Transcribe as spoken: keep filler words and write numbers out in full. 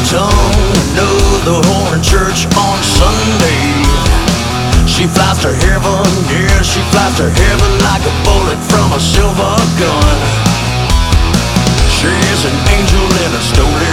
tongue another horn in church on Sunday. She flies to heaven, yeah, she flies to heaven like a bullet from a silver gun. She's an angel in a stolen